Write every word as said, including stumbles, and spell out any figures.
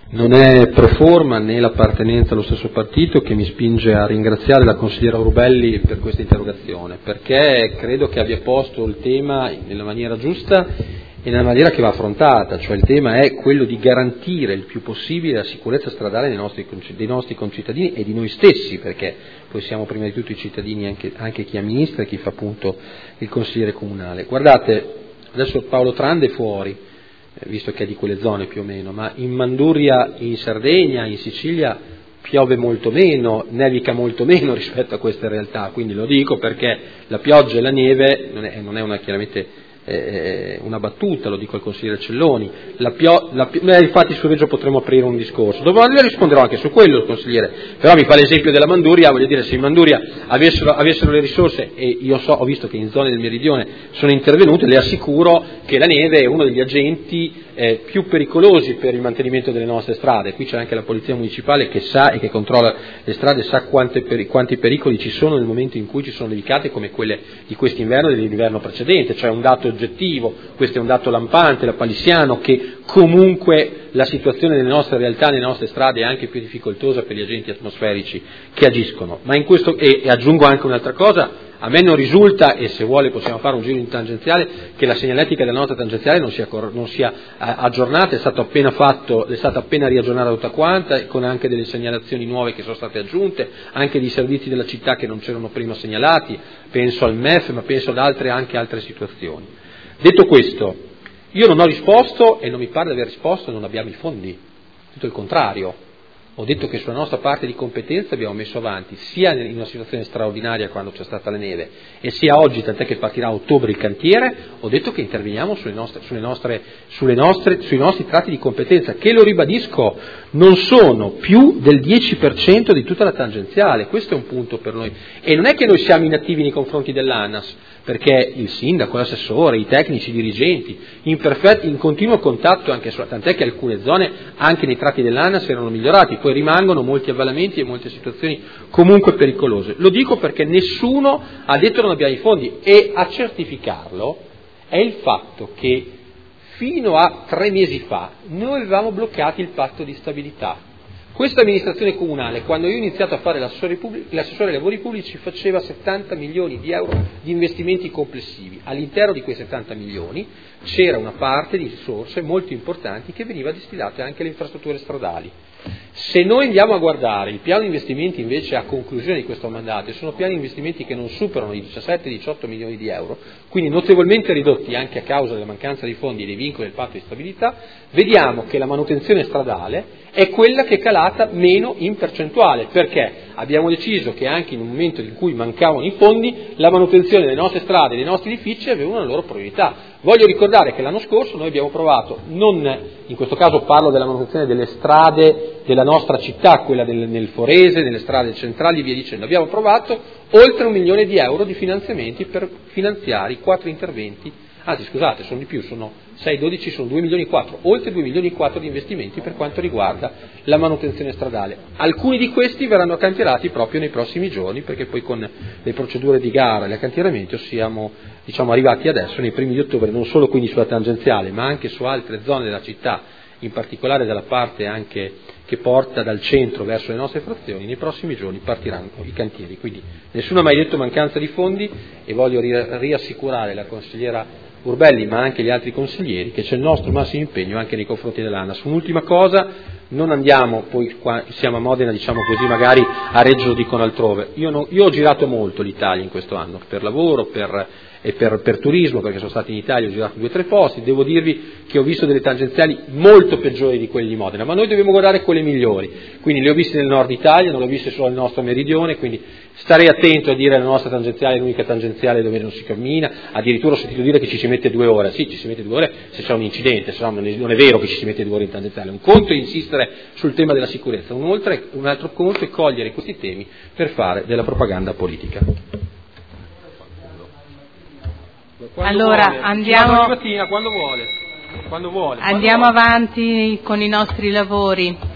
Non è pro forma né l'appartenenza allo stesso partito che mi spinge a ringraziare la consigliera Urbelli per questa interrogazione, perché credo che abbia posto il tema nella maniera giusta e nella maniera che va affrontata, cioè il tema è quello di garantire il più possibile la sicurezza stradale dei nostri, dei nostri concittadini e di noi stessi, perché poi siamo prima di tutto i cittadini, anche, anche chi amministra e chi fa appunto il consigliere comunale. Guardate, adesso Paolo Trande è fuori, visto che è di quelle zone più o meno, ma in Manduria, in Sardegna, in Sicilia piove molto meno, nevica molto meno rispetto a queste realtà, quindi lo dico perché la pioggia e la neve non è, non è una, chiaramente eh, una battuta, lo dico al consigliere Celloni, la pio, la, eh, infatti su Reggio potremmo aprire un discorso, dopo risponderò anche su quello, consigliere, però mi fa l'esempio della Manduria, voglio dire, se in Manduria avessero, avessero le risorse, e io so, ho visto che in zone del meridione sono intervenute, le assicuro che la neve è uno degli agenti eh, più pericolosi per il mantenimento delle nostre strade. Qui c'è anche la polizia municipale che sa e che controlla le strade, sa quante peri- quanti pericoli ci sono nel momento in cui ci sono nevicate come quelle di quest'inverno e dell'inverno precedente, cioè un dato oggettivo, questo è un dato lampante, lapalissiano, che comunque la situazione nelle nostre realtà, nelle nostre strade è anche più difficoltosa per gli agenti atmosferici che agiscono. Ma in questo, e, e aggiungo anche un'altra cosa, a me non risulta, e se vuole possiamo fare un giro in tangenziale, che la segnaletica della nota tangenziale non sia, non sia aggiornata, è stato appena fatto, è stata appena riaggiornata tutta quanta, con anche delle segnalazioni nuove che sono state aggiunte, anche di servizi della città che non c'erano prima segnalati, penso al M E F, ma penso ad altre, anche altre situazioni. Detto questo, io non ho risposto, e non mi pare di aver risposto, non abbiamo i fondi, tutto il contrario. Ho detto che sulla nostra parte di competenza abbiamo messo avanti, sia in una situazione straordinaria quando c'è stata la neve, e sia oggi, tant'è che partirà a ottobre il cantiere, ho detto che interveniamo sulle nostre, sulle nostre, sulle nostre, sui nostri tratti di competenza, che, lo ribadisco, non sono più del dieci per cento di tutta la tangenziale. Questo è un punto per noi. E non è che noi siamo inattivi nei confronti dell'ANAS, perché il sindaco, l'assessore, i tecnici, i dirigenti, in, perfetto, in continuo contatto, anche su, tant'è che alcune zone, anche nei tratti dell'ANAS, erano migliorati, poi rimangono molti avvallamenti e molte situazioni comunque pericolose. Lo dico perché nessuno ha detto non abbiamo i fondi, e a certificarlo è il fatto che fino a tre mesi fa noi avevamo bloccati il patto di stabilità. Questa amministrazione comunale, quando io ho iniziato a fare l'assessore, pubblico, l'assessore ai lavori pubblici, faceva settanta milioni di euro di investimenti complessivi. All'interno di quei settanta milioni c'era una parte di risorse molto importanti che veniva destinata anche alle infrastrutture stradali. Se noi andiamo a guardare il piano di investimenti invece a conclusione di questo mandato, sono piani di investimenti che non superano i diciassette diciotto milioni di euro, quindi notevolmente ridotti anche a causa della mancanza di fondi e dei vincoli del patto di stabilità, vediamo che la manutenzione stradale è quella che è calata meno in percentuale, perché abbiamo deciso che anche in un momento in cui mancavano i fondi, la manutenzione delle nostre strade e dei nostri edifici aveva una loro priorità. Voglio ricordare che l'anno scorso noi abbiamo provato, non, in questo caso parlo della manutenzione delle strade della nostra città, quella del, nel Forese, nelle strade centrali e via dicendo, abbiamo provato oltre un milione di euro di finanziamenti per finanziare i quattro interventi, anzi scusate, sono di più, sono sei dodici, sono due milioni e quattro, oltre due milioni e quattro di investimenti per quanto riguarda la manutenzione stradale. Alcuni di questi verranno cantierati proprio nei prossimi giorni, perché poi con le procedure di gara e l'accantieramento siamo diciamo, arrivati adesso, nei primi di ottobre, non solo quindi sulla tangenziale, ma anche su altre zone della città, in particolare dalla parte anche che porta dal centro verso le nostre frazioni. Nei prossimi giorni partiranno i cantieri, quindi nessuno ha mai detto mancanza di fondi, e voglio riassicurare la consigliera Urbelli ma anche gli altri consiglieri che c'è il nostro massimo impegno anche nei confronti dell'ANAS. Un'ultima cosa, non andiamo, poi qua siamo a Modena, diciamo così, magari a Reggio lo dicono altrove, io, non, io ho girato molto l'Italia in questo anno, per lavoro, per e per, per turismo, perché sono stato in Italia, ho girato due o tre posti, devo dirvi che ho visto delle tangenziali molto peggiori di quelle di Modena, ma noi dobbiamo guardare quelle migliori, quindi le ho viste nel nord Italia, non le ho viste solo nel nostro meridione, quindi starei attento a dire che la nostra tangenziale è l'unica tangenziale dove non si cammina, addirittura ho sentito dire che ci si mette due ore, sì, ci si mette due ore se c'è un incidente, se no non è, non è vero che ci si mette due ore in tangenziale, un conto è insistere sul tema della sicurezza, un, oltre, un altro conto è cogliere questi temi per fare della propaganda politica. Quando allora vuole. Andiamo mattina, quando vuole. Quando vuole. Andiamo quando vuole. avanti con i nostri lavori.